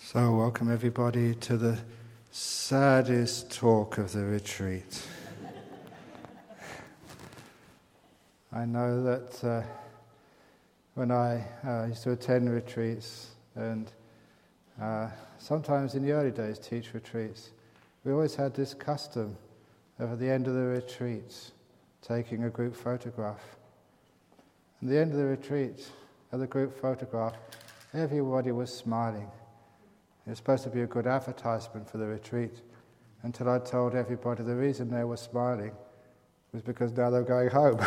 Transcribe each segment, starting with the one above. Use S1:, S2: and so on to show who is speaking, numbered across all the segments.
S1: So welcome everybody to the saddest talk of the retreat. I know that when I used to attend retreats and sometimes in the early days teach retreats, we always had this custom of at the end of the retreat taking a group photograph. At the end of the retreat, at the group photograph, everybody was smiling. It was supposed to be a good advertisement for the retreat, until I told everybody the reason they were smiling was because now they're going home.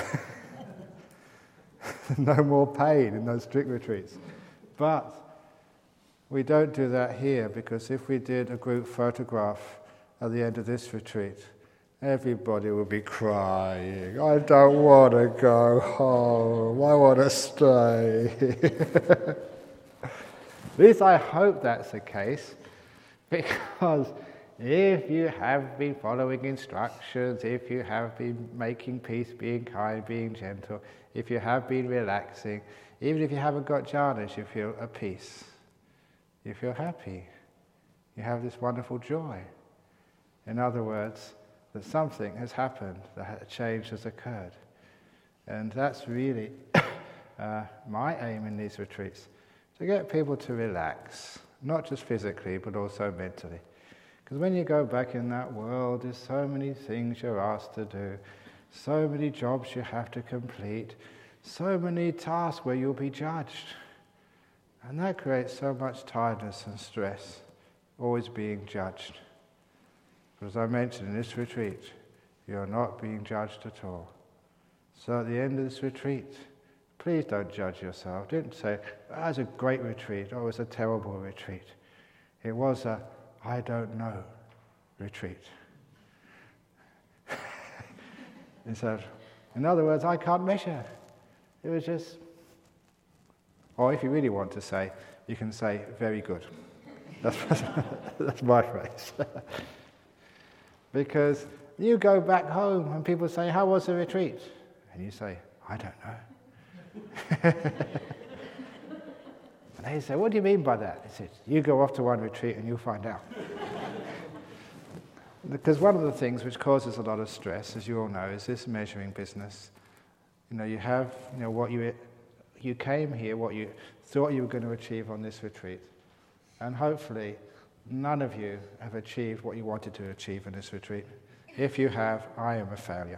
S1: No more pain in those strict retreats. But we don't do that here, because if we did a group photograph at the end of this retreat, everybody would be crying, I don't want to go home, I want to stay. At least I hope that's the case, because if you have been following instructions, if you have been making peace, being kind, being gentle, if you have been relaxing, even if you haven't got jhanas, you feel at peace. You feel happy. You have this wonderful joy. In other words, that something has happened, that a change has occurred. And that's really my aim in these retreats. To get people to relax, not just physically, but also mentally. Because when you go back in that world, there's so many things you're asked to do, so many jobs you have to complete, so many tasks where you'll be judged. And that creates so much tiredness and stress, always being judged. But as I mentioned in this retreat, you're not being judged at all. So at the end of this retreat, please don't judge yourself. Don't say, that was a great retreat, or it was a terrible retreat. It was a, I don't know retreat. In other words, I can't measure. It was just, or if you really want to say, you can say, very good. That's my phrase. Because you go back home and people say, how was the retreat? And you say, I don't know. And they say, what do you mean by that? He said, you go off to one retreat and you'll find out. Because one of the things which causes a lot of stress, as you all know, is this measuring business. You have, what you came here, what you thought you were going to achieve on this retreat. And hopefully, none of you have achieved what you wanted to achieve in this retreat. If you have, I am a failure.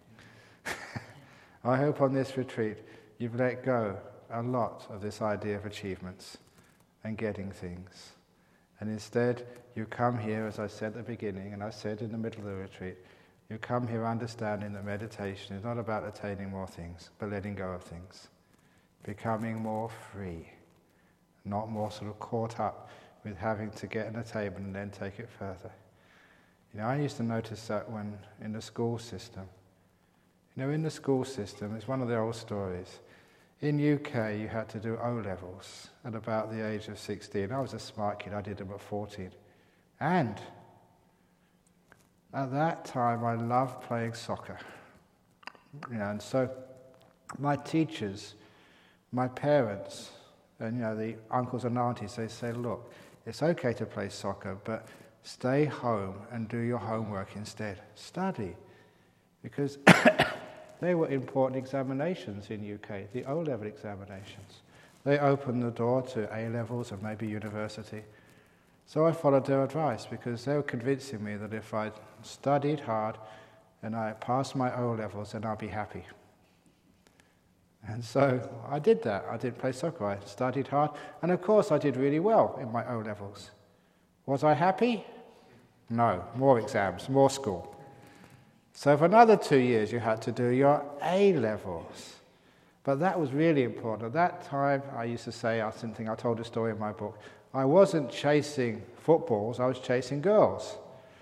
S1: I hope on this retreat, you've let go a lot of this idea of achievements and getting things. And instead, you come here, as I said at the beginning, and I said in the middle of the retreat, you come here understanding that meditation is not about attaining more things, but letting go of things. Becoming more free, not more sort of caught up with having to get an attainment and then take it further. I used to notice that when in the school system. In the school system, it's one of the old stories. In UK, you had to do O-levels at about the age of 16. I was a smart kid, I did them at 14. And at that time, I loved playing soccer. And so my teachers, my parents, and the uncles and aunties, they say, look, it's okay to play soccer, but stay home and do your homework instead. Study. Because they were important examinations in UK, the O-level examinations. They opened the door to A-levels and maybe university. So I followed their advice, because they were convincing me that if I studied hard and I passed my O-levels, then I'll be happy. And so I did that. I did play soccer. I studied hard. And of course I did really well in my O-levels. Was I happy? No. More exams, more school. So for another 2 years you had to do your A-levels. But that was really important. At that time, I used to say, I told a story in my book, I wasn't chasing footballs, I was chasing girls.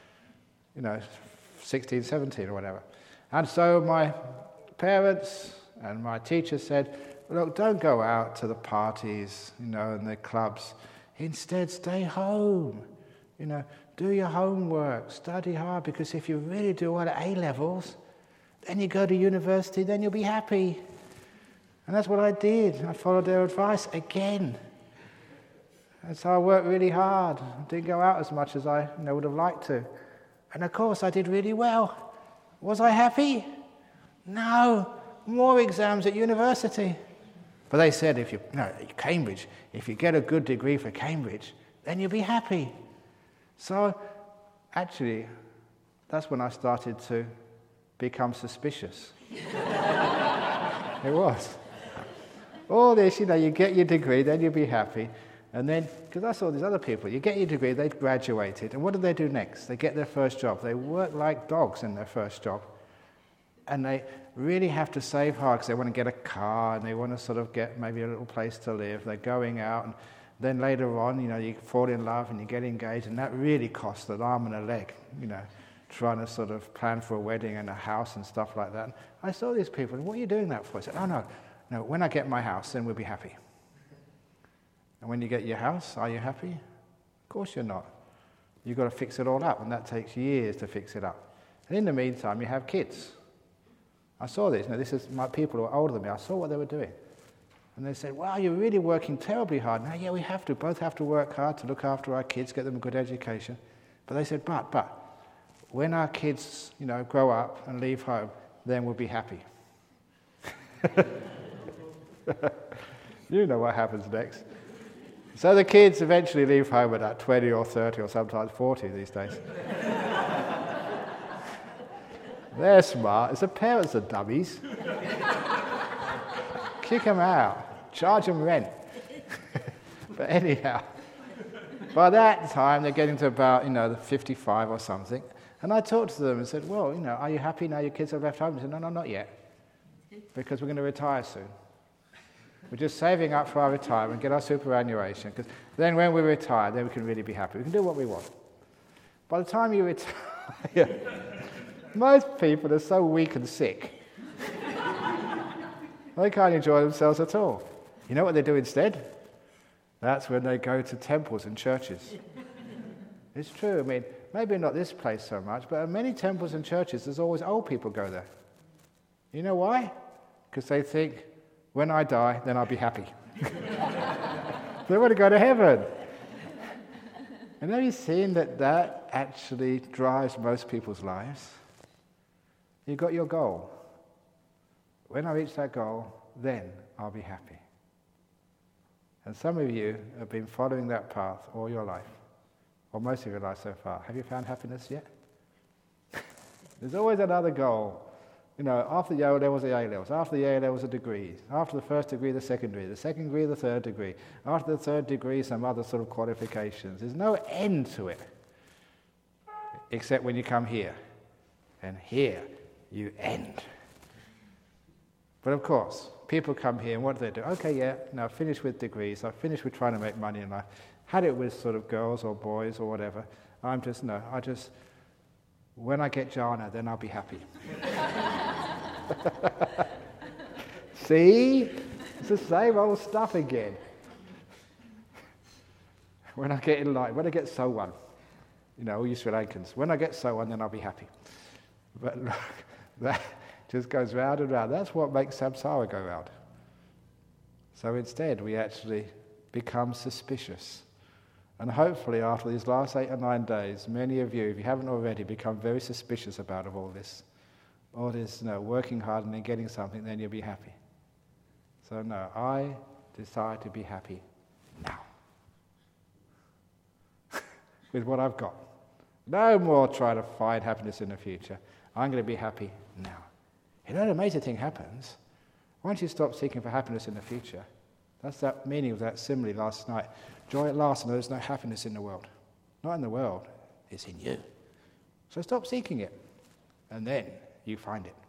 S1: 16, 17 or whatever. And so my parents and my teachers said, look, don't go out to the parties, and the clubs. Instead, stay home. Do your homework, study hard, because if you really do well at A-levels, then you go to university, then you'll be happy. And that's what I did. I followed their advice again. And so I worked really hard. Didn't go out as much as I would have liked to. And of course I did really well. Was I happy? No. More exams at university. But they said, Cambridge, if you get a good degree for Cambridge, then you'll be happy. So actually, that's when I started to become suspicious. It was. All this, you get your degree, then you'll be happy. And then, because I saw these other people, you get your degree, they've graduated, and what do they do next? They get their first job. They work like dogs in their first job. And they really have to save hard because they want to get a car and they want to sort of get maybe a little place to live. They're going out, and then later on, you fall in love and you get engaged, and that really costs an arm and a leg, trying to sort of plan for a wedding and a house and stuff like that. And I saw these people, and what are you doing that for? I said, no, when I get my house, then we'll be happy. And when you get your house, are you happy? Of course you're not. You've got to fix it all up, and that takes years to fix it up. And in the meantime, you have kids. I saw this. This is my people who are older than me. I saw what they were doing. And they said, wow, you're really working terribly hard. Now, yeah, we have to. Both have to work hard to look after our kids, get them a good education. But they said, but, when our kids, grow up and leave home, then we'll be happy. You know what happens next. So the kids eventually leave home at 20 or 30 or sometimes 40 these days. They're smart. It's the parents are dummies. Kick them out. Charge them rent. But anyhow, by that time they're getting to about 55 or something. And I talked to them and said, well, are you happy now your kids have left home? They said, no, not yet. Because we're going to retire soon. We're just saving up for our retirement, get our superannuation, because then when we retire, then we can really be happy. We can do what we want. By the time you retire, most people are so weak and sick. They can't enjoy themselves at all. You know what they do instead? That's when they go to temples and churches. It's true. Maybe not this place so much, but in many temples and churches, there's always old people go there. You know why? Because they think, when I die, then I'll be happy. They want to go to heaven. And have you seen that actually drives most people's lives? You've got your goal. When I reach that goal, then I'll be happy. And some of you have been following that path all your life, or most of your life so far. Have you found happiness yet? There's always another goal. After the O-levels, the A-levels. After the A-levels, the degrees. After the first degree, the second degree, the third degree. After the third degree, some other sort of qualifications. There's no end to it, except when you come here. And here, you end. But of course, people come here, and what do they do? Okay, yeah, now I've finished with degrees. I've finished with trying to make money in life. Had it with sort of girls or boys or whatever. When I get jhana, then I'll be happy. See? It's the same old stuff again. When I get enlightened, when I get sowan, all you Sri Lankans, when I get sowan, then I'll be happy. But look, that just goes round and round. That's what makes samsara go round. So instead, we actually become suspicious. And hopefully after these last 8 or 9 days, many of you, if you haven't already, become very suspicious about all this. All this, working hard and then getting something, then you'll be happy. So no, I decide to be happy now. With what I've got. No more trying to find happiness in the future. I'm going to be happy now. An amazing thing happens. Once you stop seeking for happiness in the future, that's that meaning of that simile last night. Joy at last, and there is no happiness in the world. Not in the world, it's in you. So stop seeking it, and then you find it.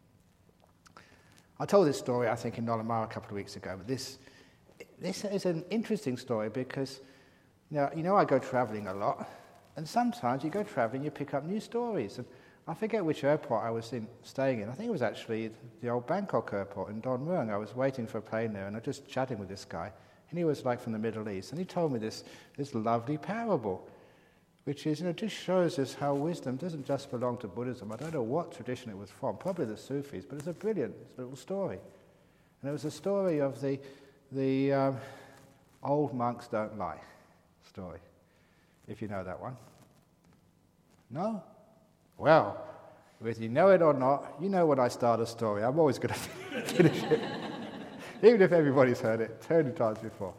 S1: I told this story, I think, in Nolamara a couple of weeks ago, but this is an interesting story because, I go travelling a lot, and sometimes you go travelling, you pick up new stories. And I forget which airport I was staying in. I think it was actually the old Bangkok airport in Don Mueang. I was waiting for a plane there, and I was just chatting with this guy. And he was from the Middle East. And he told me this lovely parable, which is, just shows us how wisdom doesn't just belong to Buddhism. I don't know what tradition it was from, probably the Sufis, but it's a brilliant little story. And it was a story of the old monks don't lie. story, if you know that one. No? Well, whether you know it or not, you know when I start a story, I'm always going to finish it. Even if everybody's heard it 20 times before.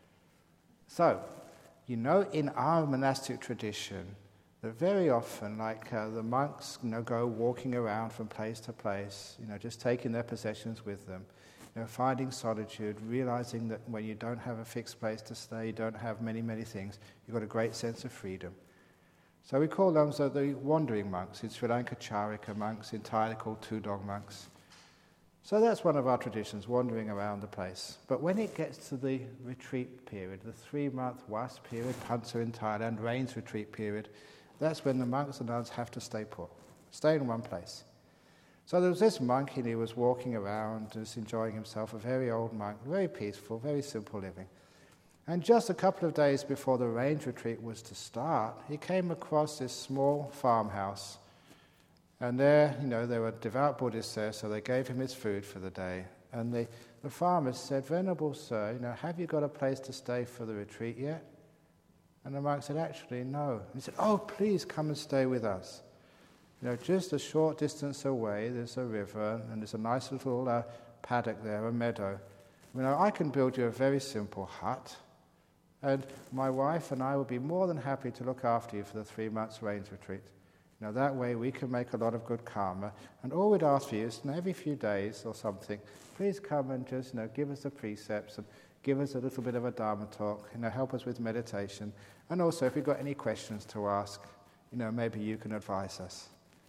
S1: So, you know, in our monastic tradition, that very often, like the monks, go walking around from place to place, just taking their possessions with them, finding solitude, realizing that when you don't have a fixed place to stay, you don't have many, many things, you've got a great sense of freedom. So we call them the wandering monks. In Sri Lanka, Charika monks, in Thailand called Tudong monks. So that's one of our traditions, wandering around the place. But when it gets to the retreat period, the 3-month Was period, Pansa in Thailand, Rains retreat period, that's when the monks and nuns have to stay put, stay in one place. So there was this monk, and he was walking around, just enjoying himself, a very old monk, very peaceful, very simple living. And just a couple of days before the Rains retreat was to start, he came across this small farmhouse. And there, there were devout Buddhists there, so they gave him his food for the day. And the farmers said, "Venerable sir, have you got a place to stay for the retreat yet?" And the monk said, "Actually, no." And he said, "Oh, please come and stay with us. Just a short distance away, there's a river, and there's a nice little paddock there, a meadow. I can build you a very simple hut, and my wife and I will be more than happy to look after you for the 3 months Rains retreat. That way we can make a lot of good karma, and all we'd ask for you is every few days or something, please come and just give us the precepts and give us a little bit of a Dharma talk, help us with meditation, and also if you've got any questions to ask, maybe you can advise us."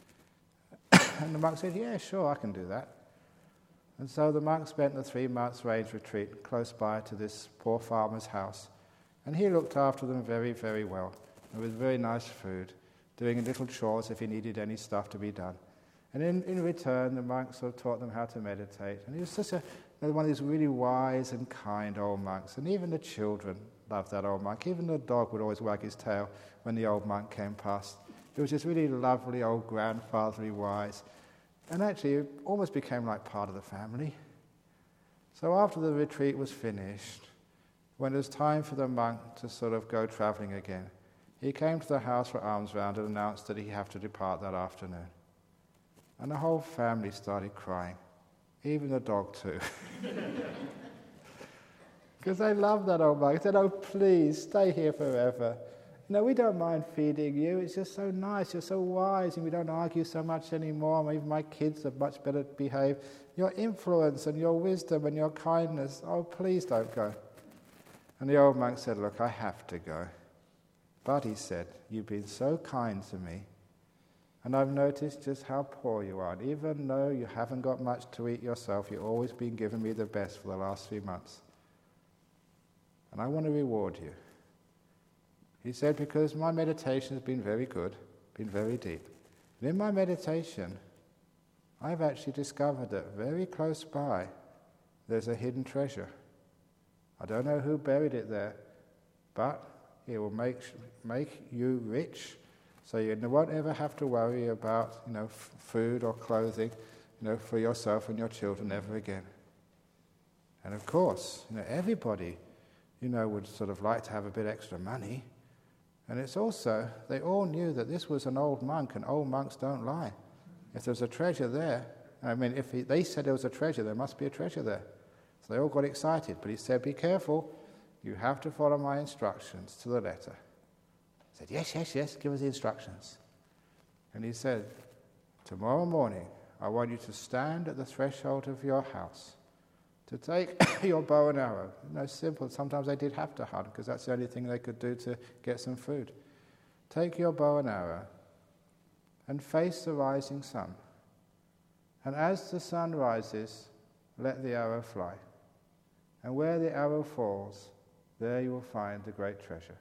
S1: And the monk said, "Yeah, sure, I can do that." And so the monk spent the 3 months Rains retreat close by to this poor farmer's house, and he looked after them very, very well, and with very nice food, doing little chores if he needed any stuff to be done. And in return, the monk sort of taught them how to meditate. And he was just one of these really wise and kind old monks. And even the children loved that old monk. Even the dog would always wag his tail when the old monk came past. He was just really lovely, old grandfatherly wise. And actually, it almost became like part of the family. So after the retreat was finished, when it was time for the monk to sort of go traveling again, he came to the house for alms round and announced that he'd have to depart that afternoon. And the whole family started crying, even the dog too. Because they loved that old monk. They said, "Oh, please, stay here forever. We don't mind feeding you. It's just so nice. You're so wise, and we don't argue so much anymore. Even my kids are much better behaved. Your influence and your wisdom and your kindness, oh, please don't go." And the old monk said, "Look, I have to go. But," he said, "you've been so kind to me, and I've noticed just how poor you are. And even though you haven't got much to eat yourself, you've always been giving me the best for the last 3 months. And I want to reward you." He said, "Because my meditation has been very good, been very deep. And in my meditation, I've actually discovered that very close by, there's a hidden treasure. I don't know who buried it there, but it will make you rich, so you won't ever have to worry about, food or clothing, for yourself and your children ever again." And of course, everybody, would sort of like to have a bit extra money. And it's also, they all knew that this was an old monk, and old monks don't lie. If there's a treasure there, if they said there was a treasure, there must be a treasure there. So they all got excited, but he said, "Be careful. You have to follow my instructions to the letter." I said, yes, give us the instructions. And he said, "Tomorrow morning, I want you to stand at the threshold of your house, to take your bow and arrow." Simple. Sometimes they did have to hunt, because that's the only thing they could do to get some food. "Take your bow and arrow, and face the rising sun. And as the sun rises, let the arrow fly. And where the arrow falls, there you will find the great treasure.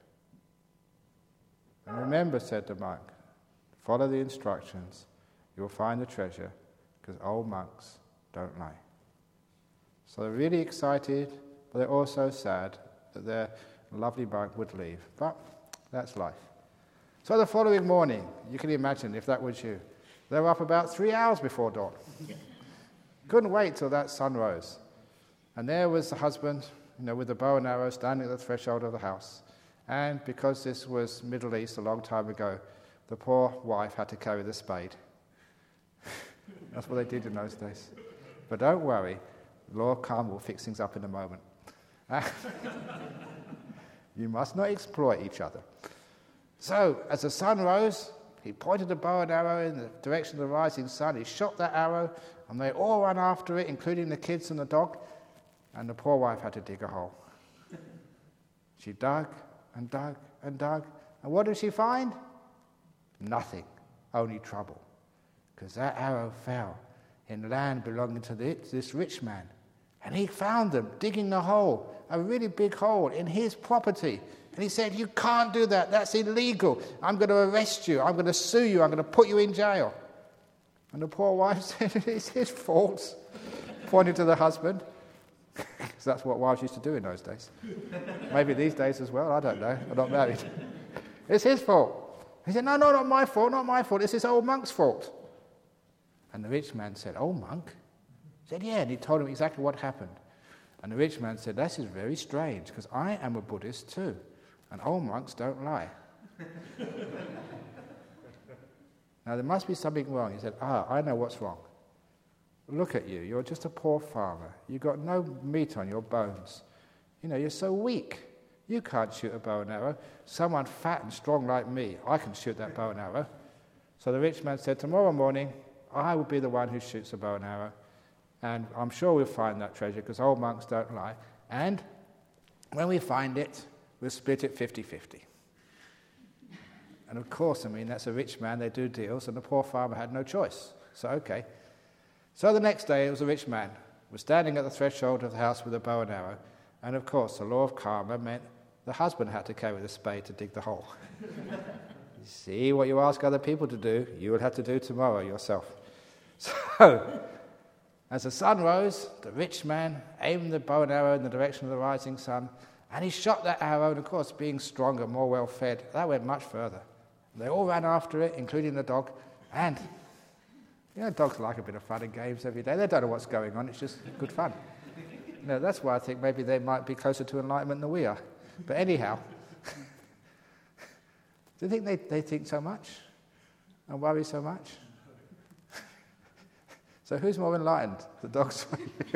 S1: And remember," said the monk, "follow the instructions. You will find the treasure, because old monks don't lie." So they're really excited, but they're also sad that their lovely monk would leave. But that's life. So the following morning, you can imagine if that was you, they were up about 3 hours before dawn. Couldn't wait till that sun rose. And there was the husband, with the bow and arrow, standing at the threshold of the house. And because this was Middle East a long time ago, the poor wife had to carry the spade. That's what they did in those days. But don't worry, the law of karma will fix things up in a moment. You must not exploit each other. So, as the sun rose, he pointed the bow and arrow in the direction of the rising sun. He shot that arrow, and they all ran after it, including the kids and the dog, and the poor wife had to dig a hole. She dug and dug and dug, and what did she find? Nothing, only trouble, because that arrow fell in land belonging to this rich man, and he found them digging the hole, a really big hole in his property. And he said, "You can't do that. That's illegal. I'm going to arrest you. I'm going to sue you. I'm going to put you in jail." And the poor wife said, "It's his fault," pointing to the husband. Because that's what wives used to do in those days. Maybe these days as well. I don't know. I'm not married. It's his fault. He said, "No, not my fault. Not my fault. It's this old monk's fault." And the rich man said, "Old monk?" He said, "Yeah." And he told him exactly what happened. And the rich man said, "This is very strange, because I am a Buddhist too. And old monks don't lie." Now, there must be something wrong. He said, "I know what's wrong. Look at you. You're just a poor farmer. You've got no meat on your bones. You know, you're so weak. You can't shoot a bow and arrow. Someone fat and strong like me, I can shoot that bow and arrow." So the rich man said, "Tomorrow morning, I will be the one who shoots a bow and arrow. And I'm sure we'll find that treasure, because old monks don't lie. And when we find it, we'll split it 50-50. And of course, I mean, that's a rich man, they do deals, and the poor farmer had no choice. So, okay. So the next day, it was a rich man was standing at the threshold of the house with a bow and arrow, and of course, the law of karma meant the husband had to carry the spade to dig the hole. You see, what you ask other people to do, you will have to do tomorrow yourself. So, as the sun rose, the rich man aimed the bow and arrow in the direction of the rising sun, and he shot that arrow, and of course, being stronger, more well-fed, that went much further. They all ran after it, including the dog, and, you know, dogs like a bit of fun and games every day. They don't know what's going on, it's just good fun. You know, that's why I think maybe they might be closer to enlightenment than we are. But anyhow, do you think they think so much and worry so much? So who's more enlightened, the dogs?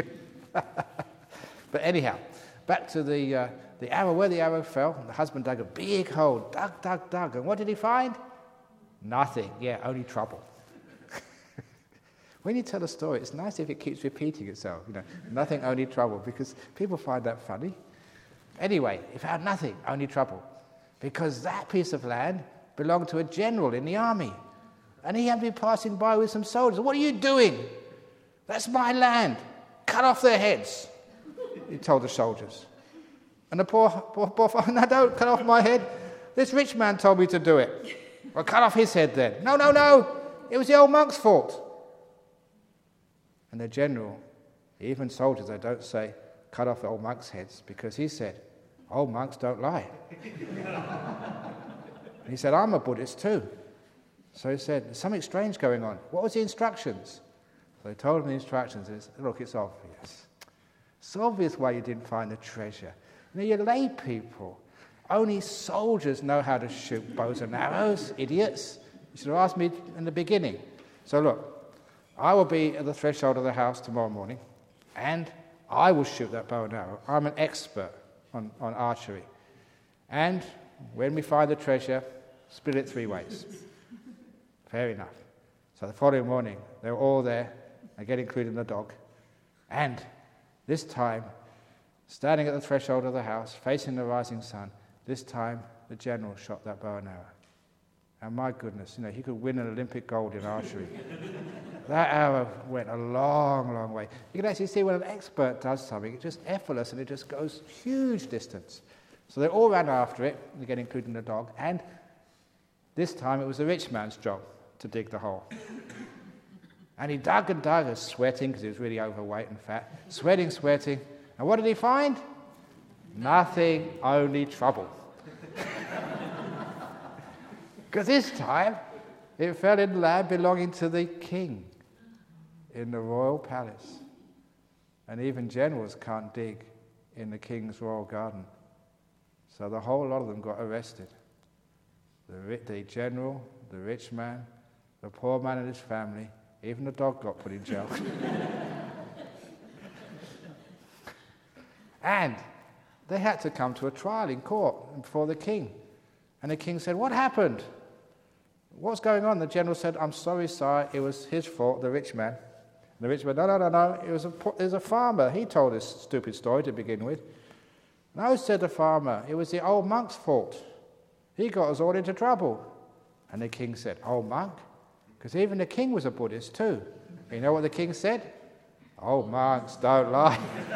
S1: But anyhow, back to the arrow. Where the arrow fell, the husband dug a big hole, dug, and what did he find? Nothing. Yeah, only trouble. When you tell a story, it's nice if it keeps repeating itself. You know, nothing, only trouble, because people find that funny. Anyway, he found nothing, only trouble, because that piece of land belonged to a general in the army, and he had been passing by with some soldiers. "What are you doing? That's my land. Cut off their heads," he told the soldiers. And the poor farmer, "No, don't cut off my head. This rich man told me to do it." "Well, cut off his head then." No. It was the old monk's fault." And the general, even soldiers, they don't say, "Cut off the old monk's heads," because he said, "Old monks don't lie." And he said, "I'm a Buddhist too." So he said, "There's something strange going on. What was the instructions?" So they told him the instructions. And he said, "Look, it's obvious. It's obvious why you didn't find the treasure. You know, you're lay people. Only soldiers know how to shoot bows and arrows, idiots. You should have asked me in the beginning. So look, I will be at the threshold of the house tomorrow morning, and I will shoot that bow and arrow. I'm an expert on archery. And when we find the treasure, split it 3 ways. Fair enough. So the following morning, they were all there, again including the dog. And this time, standing at the threshold of the house, facing the rising sun, this time the general shot that bow and arrow. And my goodness, you know, he could win an Olympic gold in archery. That arrow went a long, long way. You can actually see when an expert does something, it's just effortless and it just goes huge distance. So they all ran after it, again including the dog, and this time it was the rich man's job to dig the hole. And he dug and dug, sweating because he was really overweight and fat, sweating. And what did he find? Nothing, only trouble. Because this time, it fell in land belonging to the king in the royal palace. And even generals can't dig in the king's royal garden. So the whole lot of them got arrested. The general, the rich man, the poor man and his family, even the dog got put in jail. And they had to come to a trial in court before the king. And the king said, "What happened? What's going on?" The general said, "I'm sorry, sire, it was his fault, the rich man." And the rich man, no, it was a farmer. He told this stupid story to begin with. "No," said the farmer, "it was the old monk's fault. He got us all into trouble." And the king said, "Old monk?" Because even the king was a Buddhist too. You know what the king said? "Old monks don't lie."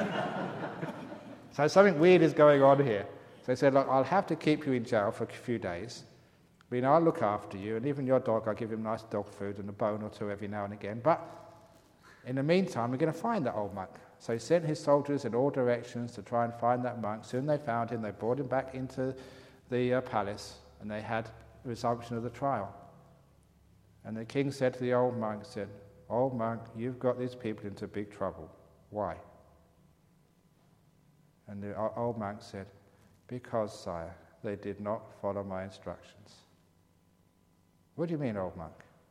S1: So something weird is going on here. So he said, "Look, I'll have to keep you in jail for a few days. I'll look after you, and even your dog, I'll give him nice dog food and a bone or two every now and again. But in the meantime, we're going to find that old monk." So he sent his soldiers in all directions to try and find that monk. Soon they found him, they brought him back into the palace, and they had a resumption of the trial. And the king said to the old monk, "Old monk, you've got these people into big trouble. Why?" And the old monk said, "Because, sire, they did not follow my instructions." "What do you mean, old monk?"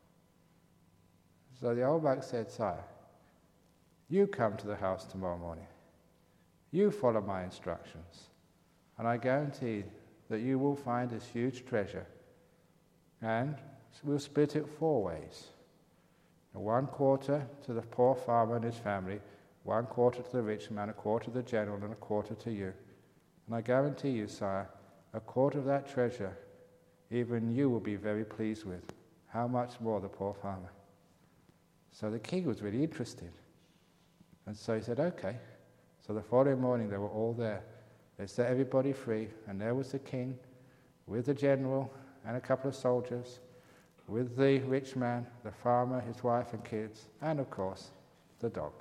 S1: So the old monk said, "Sire, you come to the house tomorrow morning. You follow my instructions, and I guarantee that you will find this huge treasure, and we'll split it 4 ways. 1/4 to the poor farmer and his family, 1/4 to the rich man, 1/4 to the general, and 1/4 to you. And I guarantee you, sire, 1/4 of that treasure even you will be very pleased with. How much more the poor farmer?" So the king was really interested. And so he said, "Okay." So the following morning they were all there. They set everybody free, and there was the king with the general and a couple of soldiers, with the rich man, the farmer, his wife and kids, and of course, the dog.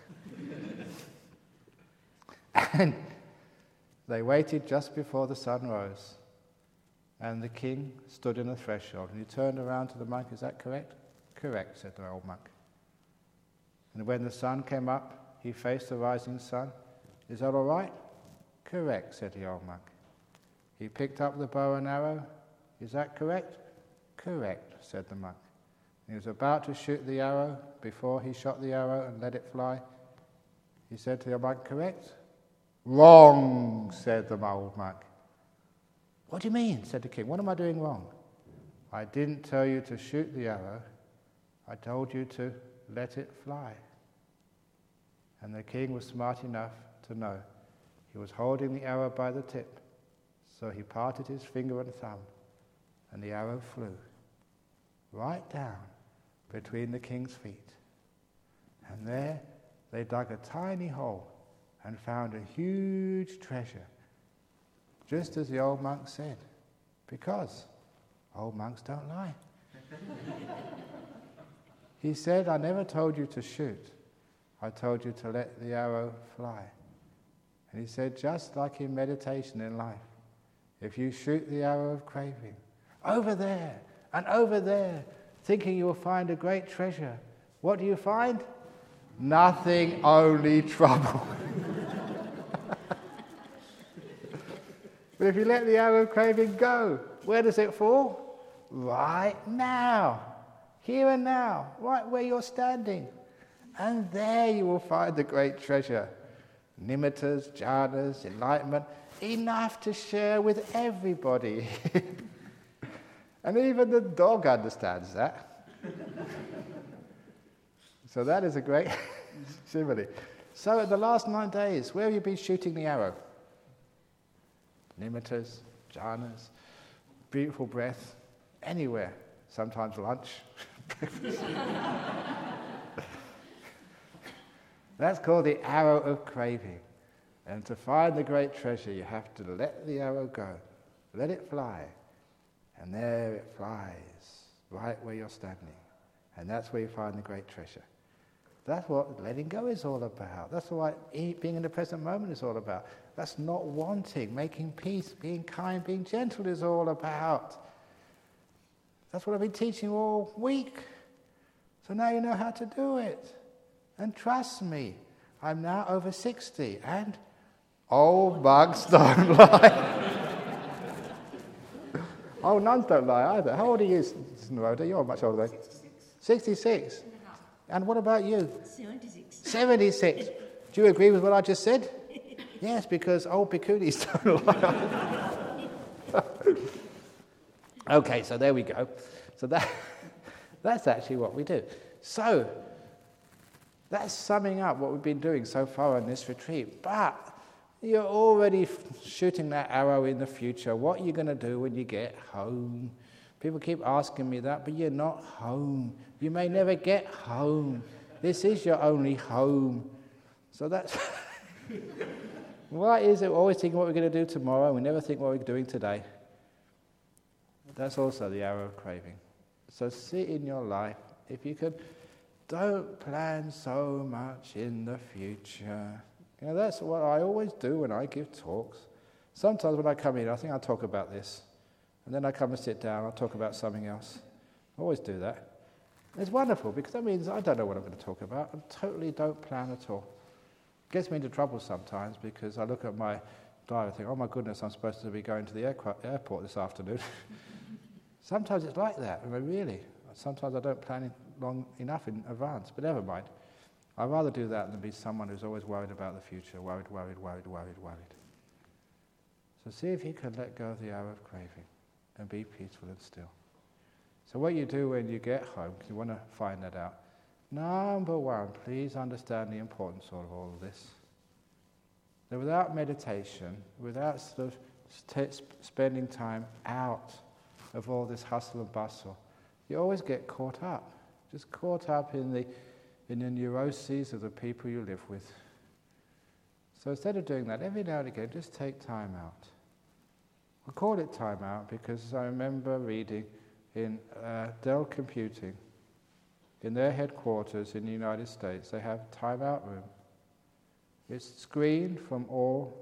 S1: And they waited just before the sun rose. And the king stood in the threshold, and he turned around to the monk. "Is that correct?" "Correct," said the old monk. And when the sun came up, he faced the rising sun. "Is that all right?" "Correct," said the old monk. He picked up the bow and arrow. "Is that correct?" "Correct," said the monk. He was about to shoot the arrow. Before he shot the arrow and let it fly, he said to the monk, "Correct?" "Wrong," said the old monk. "What do you mean?" said the king. "What am I doing wrong?" "I didn't tell you to shoot the arrow. I told you to let it fly." And the king was smart enough to know he was holding the arrow by the tip. So he parted his finger and thumb, and the arrow flew right down between the king's feet. And there they dug a tiny hole and found a huge treasure, just as the old monk said, because old monks don't lie. He said, "I never told you to shoot. I told you to let the arrow fly." And he said, just like in meditation in life, if you shoot the arrow of craving over there and over there, thinking you will find a great treasure, what do you find? Nothing, only trouble. But if you let the arrow of craving go, where does it fall? Right now. Here and now, right where you're standing. And there you will find the great treasure. Nimittas, jhanas, enlightenment, enough to share with everybody. And even the dog understands that. So that is a great simile. So in the last 9 days, where have you been shooting the arrow? Nimittas, jhanas, beautiful breath, anywhere. Sometimes lunch, breakfast. That's called the arrow of craving. And to find the great treasure, you have to let the arrow go. Let it fly. And there it flies, right where you're standing. And that's where you find the great treasure. That's what letting go is all about. That's what being in the present moment is all about. That's not wanting, making peace, being kind, being gentle is all about. That's what I've been teaching all week. So now you know how to do it. And trust me, I'm now over 60, and old monks don't lie. Oh, nuns don't lie either. How old are you, Rhoda? You're much older. 66. And what about you?
S2: 76.
S1: 76. Do you agree with what I just said? Yes, because old bhikkhunis don't lie. Okay, so there we go. So that's actually what we do. So that's summing up what we've been doing so far on this retreat. But you're already shooting that arrow in the future. What are you going to do when you get home? People keep asking me that, but you're not home. You may never get home. This is your only home. So that's... Why is it always thinking what we're going to do tomorrow? We never think what we're doing today. That's also the arrow of craving. So see in your life, if you could, don't plan so much in the future. You know, that's what I always do when I give talks. Sometimes when I come in, I think I'll talk about this. And then I come and sit down, I'll talk about something else. I always do that. It's wonderful, because that means I don't know what I'm going to talk about. I totally don't plan at all. It gets me into trouble sometimes, because I look at my diary and think, oh my goodness, I'm supposed to be going to the airport this afternoon. Sometimes it's like that, really. Sometimes I don't plan it long enough in advance, but never mind. I'd rather do that than be someone who's always worried about the future, worried. So see if you can let go of the arrow of craving and be peaceful and still. So what you do when you get home, because you want to find that out, number one, please understand the importance of all of this. That without meditation, without sort of spending time out of all this hustle and bustle, you always get caught up, just caught up in the neuroses of the people you live with. So instead of doing that, every now and again, just take time out. I call it time out because I remember reading in Dell Computing, in their headquarters in the United States, they have a time-out room. It's screened from all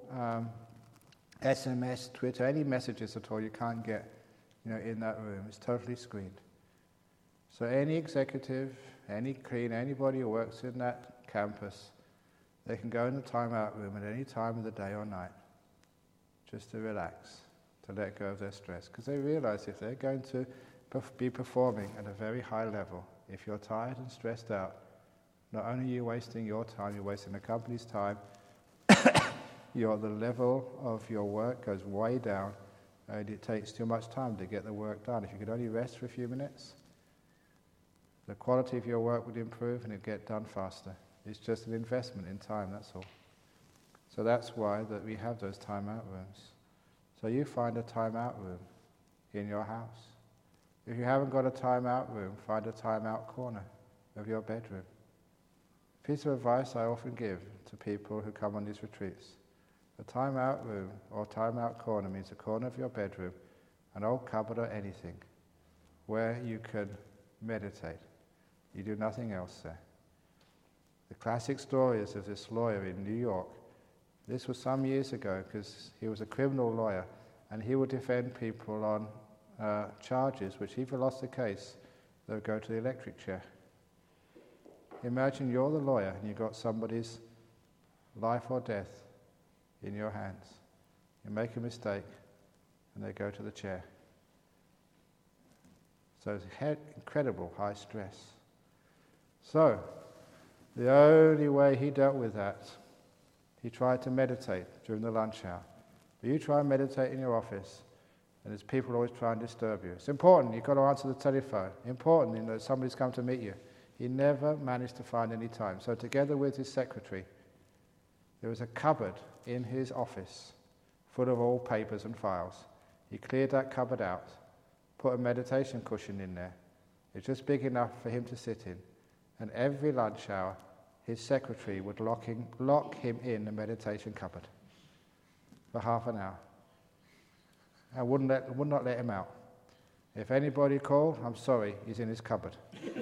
S1: SMS, Twitter, any messages at all you can't get, in that room. It's totally screened. So any executive, any cleaner, anybody who works in that campus, they can go in the time-out room at any time of the day or night, just to relax, to let go of their stress. Because they realize if they're going to be performing at a very high level, if you're tired and stressed out, not only are you wasting your time, you're wasting the company's time, the level of your work goes way down, and it takes too much time to get the work done. If you could only rest for a few minutes, the quality of your work would improve and it'd get done faster. It's just an investment in time, that's all. So that's why that we have those time-out rooms. So you find a time-out room in your house. If you haven't got a time-out room, find a time-out corner of your bedroom. A piece of advice I often give to people who come on these retreats. A time-out room or time-out corner means a corner of your bedroom, an old cupboard or anything, where you can meditate. You do nothing else there. The classic story is of this lawyer in New York. This was some years ago because he was a criminal lawyer and he would defend people on charges which, if he lost the case, they would go to the electric chair. Imagine you're the lawyer and you've got somebody's life or death in your hands. You make a mistake and they go to the chair. So it's incredible high stress. So, the only way he dealt with that, he tried to meditate during the lunch hour. But you try and meditate in your office, and there's people always trying to disturb you. It's important, you've got to answer the telephone. Important, that somebody's come to meet you. He never managed to find any time. So together with his secretary, there was a cupboard in his office full of all papers and files. He cleared that cupboard out, put a meditation cushion in there. It's just big enough for him to sit in. And every lunch hour, his secretary would lock him in the meditation cupboard for half an hour. I would not let him out. If anybody called, I'm sorry, he's in his cupboard.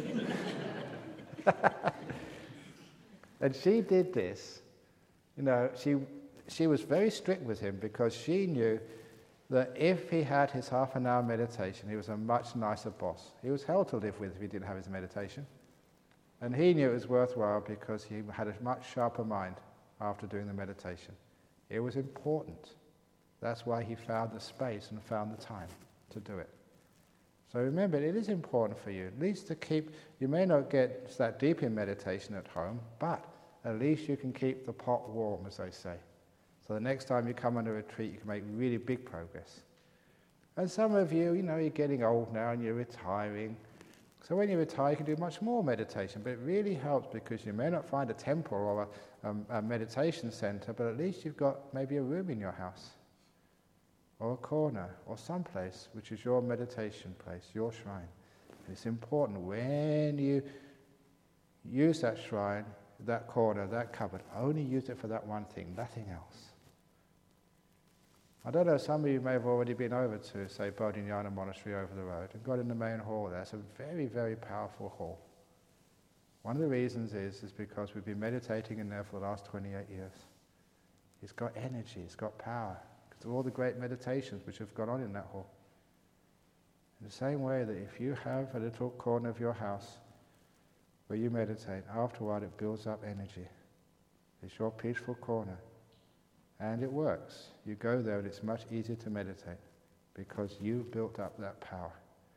S1: And she did this. She was very strict with him because she knew that if he had his half an hour meditation, he was a much nicer boss. He was hell to live with if he didn't have his meditation. And he knew it was worthwhile because he had a much sharper mind after doing the meditation. It was important. That's why he found the space and found the time. to do it. So remember, it is important for you, at least to keep, you may not get that deep in meditation at home, but at least you can keep the pot warm, as they say. So the next time you come on a retreat, you can make really big progress. And some of you, you're getting old now and you're retiring. So when you retire, you can do much more meditation, but it really helps because you may not find a temple or a meditation center, but at least you've got maybe a room in your house, or a corner, or someplace which is your meditation place, your shrine. And it's important when you use that shrine, that corner, that cupboard, only use it for that one thing, nothing else. I don't know, some of you may have already been over to, say, Bodhinyana Monastery over the road and got in the main hall there. It's a very, very powerful hall. One of the reasons is because we've been meditating in there for the last 28 years. It's got energy, it's got power, because of all the great meditations which have gone on in that hall. In the same way that if you have a little corner of your house where you meditate, afterward it builds up energy. It's your peaceful corner. And it works. You go there and it's much easier to meditate because you've built up that power.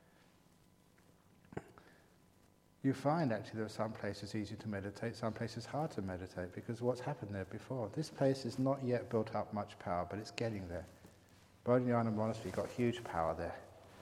S1: You find actually there are some places easy to meditate, some places hard to meditate because of what's happened there before. This place is not yet built up much power, but it's getting there. Bodhinyana Monastery got huge power there.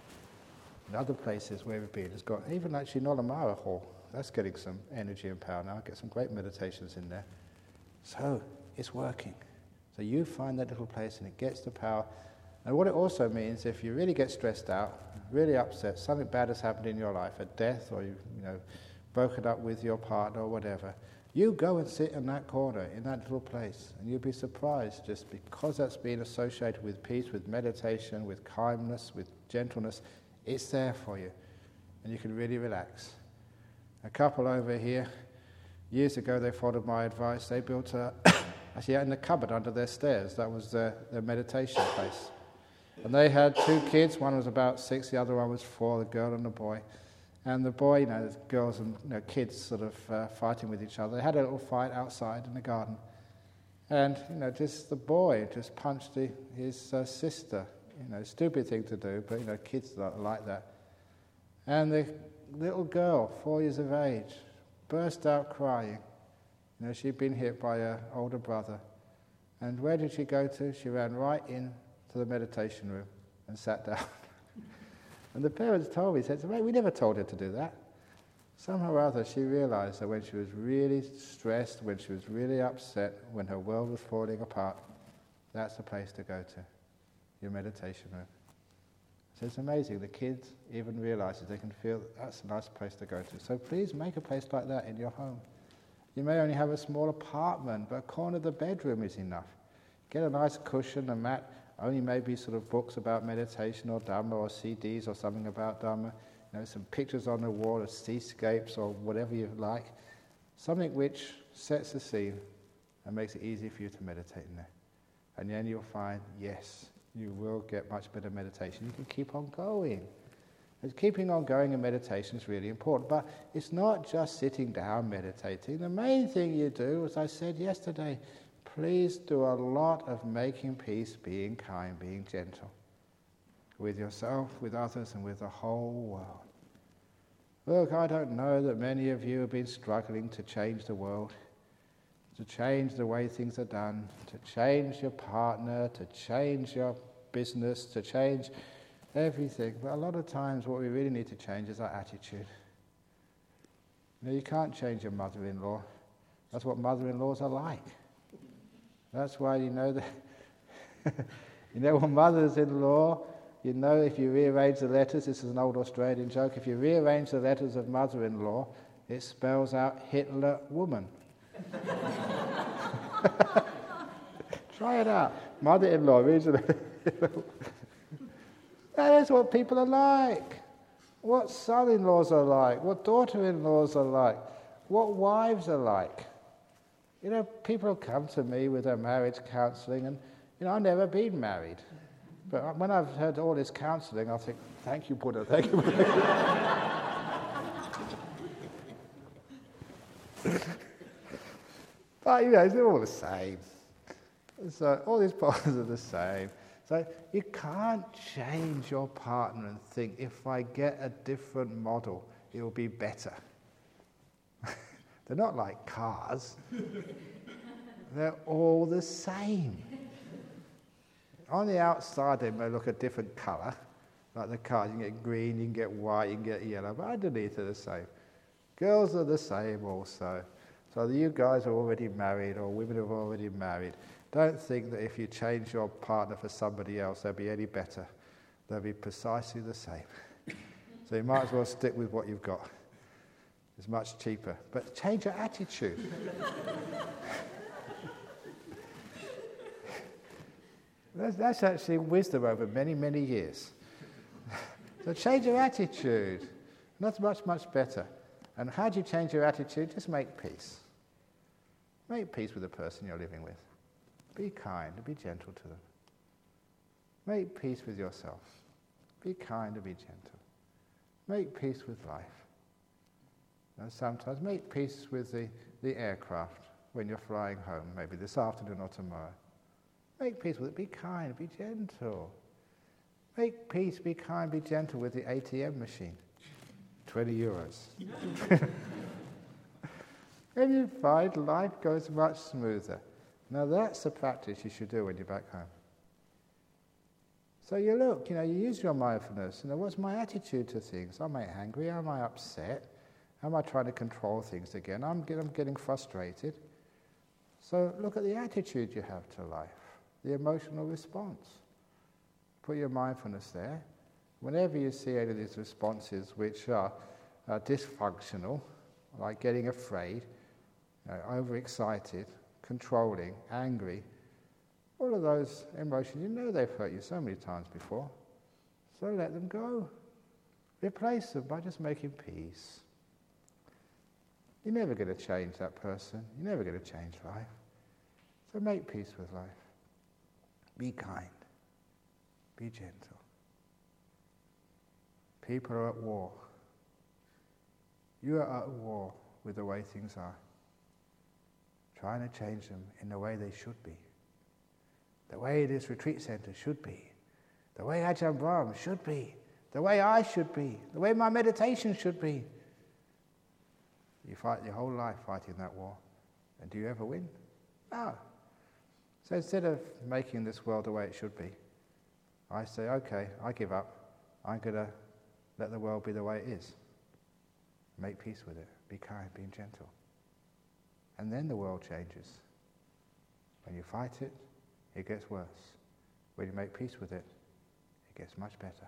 S1: In other places where we've been, it's got, even actually Nolamara Hall, that's getting some energy and power now, get some great meditations in there. So, it's working. So you find that little place and it gets the power. And what it also means, if you really get stressed out, really upset, something bad has happened in your life, a death, or you've broken up with your partner or whatever, you go and sit in that corner, in that little place, and you'll be surprised just because that's been associated with peace, with meditation, with kindness, with gentleness, it's there for you. And you can really relax. A couple over here, years ago they followed my advice, they built actually in the cupboard under their stairs, that was their meditation place. And they had two kids, one was about 6, the other one was 4, the girl and the boy. And the boy, the girls and kids sort of fighting with each other. They had a little fight outside in the garden. And, just the boy just punched his sister. Stupid thing to do, but, kids like that. And the little girl, 4 years of age, burst out crying. She'd been hit by her older brother. And where did she go to? She ran right in to the meditation room and sat down. And the parents told me, said, "Mate, we never told her to do that." Somehow or other, she realized that when she was really stressed, when she was really upset, when her world was falling apart, that's the place to go to, your meditation room. So it's amazing. The kids even realize they can feel that's a nice place to go to. So please make a place like that in your home. You may only have a small apartment, but a corner of the bedroom is enough. Get a nice cushion, a mat, only maybe sort of books about meditation or Dhamma or CDs or something about Dhamma, some pictures on the wall of seascapes or whatever you like. Something which sets the scene and makes it easy for you to meditate in there. And then you'll find, yes, you will get much better meditation. You can keep on going. And keeping on going in meditation is really important, but it's not just sitting down meditating. The main thing you do, as I said yesterday, please do a lot of making peace, being kind, being gentle with yourself, with others, and with the whole world. Look, I don't know that many of you have been struggling to change the world, to change the way things are done, to change your partner, to change your business, to change everything. But a lot of times what we really need to change is our attitude. You can't change your mother-in-law. That's what mother-in-laws are like. That's why that when mothers-in-law, if you rearrange the letters, this is an old Australian joke, if you rearrange the letters of mother-in-law, it spells out Hitler woman. Try it out. Mother-in-law, that is what people are like. What son-in-laws are like. What daughter-in-laws are like. What wives are like. People come to me with their marriage counselling, and I've never been married. But when I've heard all this counselling, I think, thank you, Buddha, thank you, Buddha. But, it's all the same. So all these problems are the same. So you can't change your partner and think, if I get a different model, it will be better. They're not like cars. They're all the same. On the outside, they may look a different colour. Like the cars, you can get green, you can get white, you can get yellow, but underneath they're the same. Girls are the same also. So you guys are already married, or women are already married. Don't think that if you change your partner for somebody else, they'll be any better. They'll be precisely the same. So you might as well stick with what you've got. It's much cheaper. But change your attitude. That's actually wisdom over many, many years. So change your attitude. And that's much, much better. And how do you change your attitude? Just make peace. Make peace with the person you're living with. Be kind and be gentle to them. Make peace with yourself. Be kind and be gentle. Make peace with life. And sometimes make peace with the aircraft when you're flying home, maybe this afternoon or tomorrow. Make peace with it. Be kind, be gentle. Make peace, be kind, be gentle with the ATM machine. 20 euros. And you find life goes much smoother. Now that's the practice you should do when you're back home. So you look, you use your mindfulness. What's my attitude to things? Am I angry? Am I upset? Am I trying to control things again? I'm getting frustrated. So look at the attitude you have to life, the emotional response. Put your mindfulness there. Whenever you see any of these responses which are dysfunctional, like getting afraid, overexcited, controlling, angry, all of those emotions, they've hurt you so many times before. So let them go. Replace them by just making peace. You're never going to change that person. You're never going to change life. So make peace with life. Be kind. Be gentle. People are at war. You are at war with the way things are. Trying to change them in the way they should be. The way this retreat centre should be. The way Ajahn Brahm should be. The way I should be. The way my meditation should be. You fight your whole life fighting that war. And do you ever win? No. So instead of making this world the way it should be, I say, okay, I give up. I'm going to let the world be the way it is. Make peace with it. Be kind, be gentle. And then the world changes. When you fight it, it gets worse. When you make peace with it, it gets much better.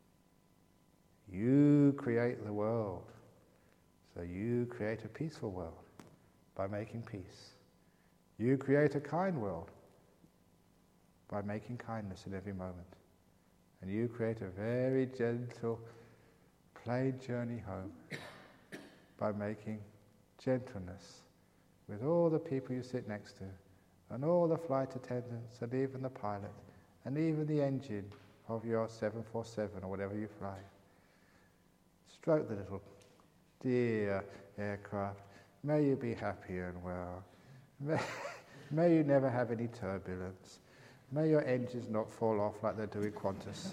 S1: You create the world. So you create a peaceful world by making peace. You create a kind world by making kindness in every moment. And you create a very gentle, plain journey home by making gentleness with all the people you sit next to, and all the flight attendants, and even the pilot, and even the engine of your 747 or whatever you fly. Stroke the little dear aircraft. May you be happy and well. May you never have any turbulence. May your engines not fall off like they do in Qantas.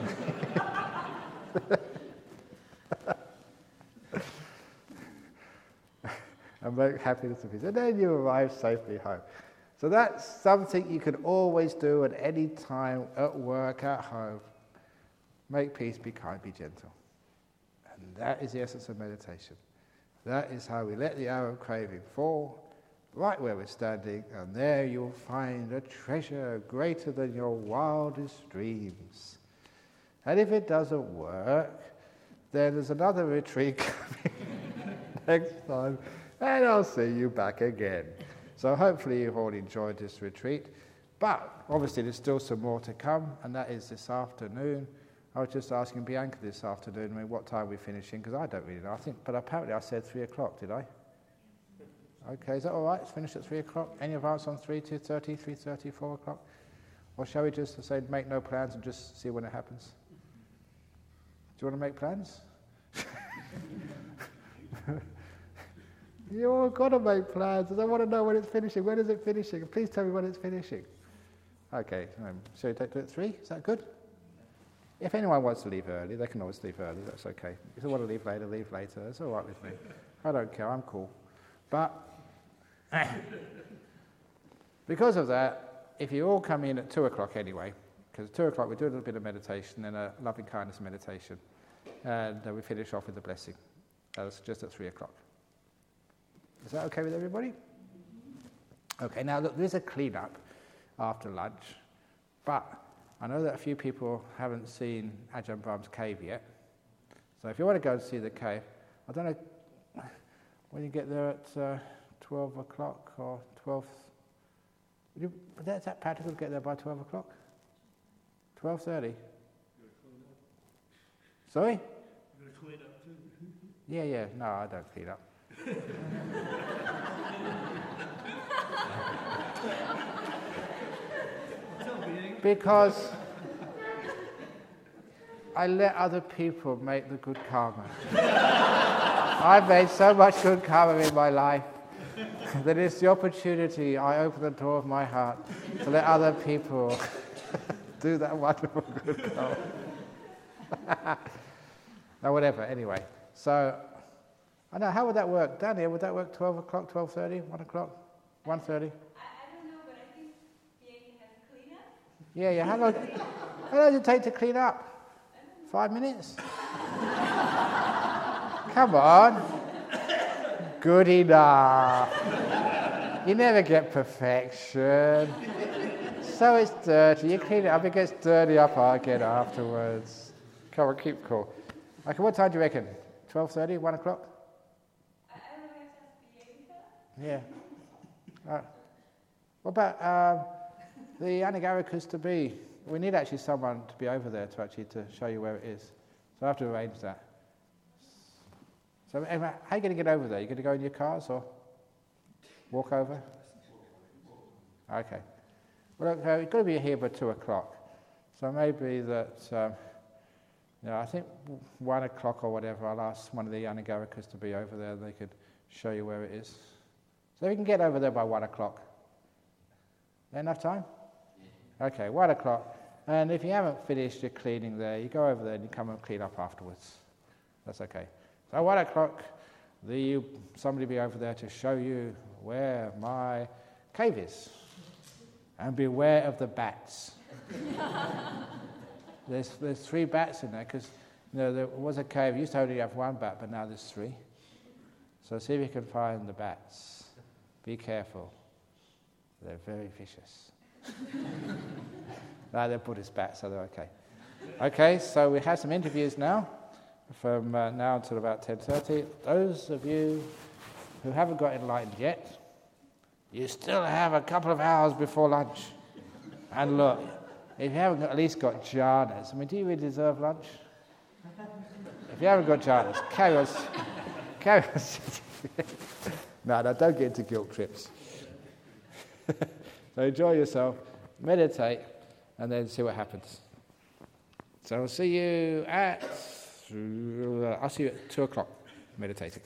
S1: And make happiness and peace. And then you arrive safely home. So that's something you can always do at any time, at work, at home. Make peace, be kind, be gentle. And that is the essence of meditation. That is how we let the arrow of craving fall, right where we're standing, and there you'll find a treasure greater than your wildest dreams. And if it doesn't work, then there's another retreat coming next time, and I'll see you back again. So hopefully you've all enjoyed this retreat, but obviously there's still some more to come, and that is this afternoon. I was just asking Bianca this afternoon, what time we're finishing, because I don't really know. But apparently I said 3 o'clock, did I? Okay, is that all right? It's finished at 3 o'clock. Any advance on 3, 2:30, 3:30, 4 o'clock? Or shall we just say make no plans and just see when it happens? Do you want to make plans? You all got to make plans. I want to know when it's finishing. When is it finishing? Please tell me when it's finishing. Okay, so do it at 3? Is that good? If anyone wants to leave early, they can always leave early. That's okay. If they want to leave later. It's all right with me. I don't care. I'm cool. But because of that, if you all come in at 2 o'clock anyway, because at 2 o'clock we do a little bit of meditation and a loving kindness meditation, and we finish off with the blessing. That's just at 3 o'clock. Is that okay with everybody? Okay, now look, there's a clean-up after lunch, but I know that a few people haven't seen Ajahn Brahm's cave yet. So if you want to go and see the cave, I don't know when you get there at 12 o'clock or 12. Is that practical to get there by 12 o'clock? 12:30? Sorry?
S2: You're going to clean up too?
S1: Yeah. No, I don't clean up. Because I let other people make the good karma. I've made so much good karma in my life that it's the opportunity I open the door of my heart to let other people do that wonderful good karma. Or whatever, anyway. So, I know, how would that work? Down here, would that work 12 o'clock, 12:30, 1 o'clock, 1:30?
S3: I don't know, but I think Bianchi has cleanup.
S1: Yeah. How long does it take to clean up? 5 minutes? Come on. Good enough. You never get perfection. So it's dirty. You clean it up, it gets dirty up again afterwards. Come on, keep cool. Okay, what time do you reckon? 12:30, 1 o'clock?
S3: I don't know if that's Bianchi.
S1: Yeah. What about the Anagarikas to be? We need actually someone to be over there to show you where it is. So I have to arrange that. So anyway, how are you going to get over there? Are you going to go in your cars or walk over? Okay. Well, look, we've got to be here by 2 o'clock. So maybe that, I think 1 o'clock or whatever, I'll ask one of the Anagarikas to be over there and they could show you where it is. So we can get over there by 1 o'clock. Enough time? Okay, 1 o'clock. And if you haven't finished your cleaning there, you go over there and you come and clean up afterwards. That's okay. So 1 o'clock, somebody will be over there to show you where my cave is. And beware of the bats. There's 3 bats in there because there was a cave. Used to only have 1 bat, but now there's 3. So see if you can find the bats. Be careful. They're very vicious. No, they're Buddhist bats, so they're okay. Okay, so we have some interviews now, from now until about 10:30. Those of you who haven't got enlightened yet, you still have a couple of hours before lunch. And look, if you haven't at least got jhanas, do you really deserve lunch? If you haven't got jhanas, carry on. No, don't get into guilt trips. So enjoy yourself, meditate, and then see what happens. So I'll see you at 2 o'clock, meditating.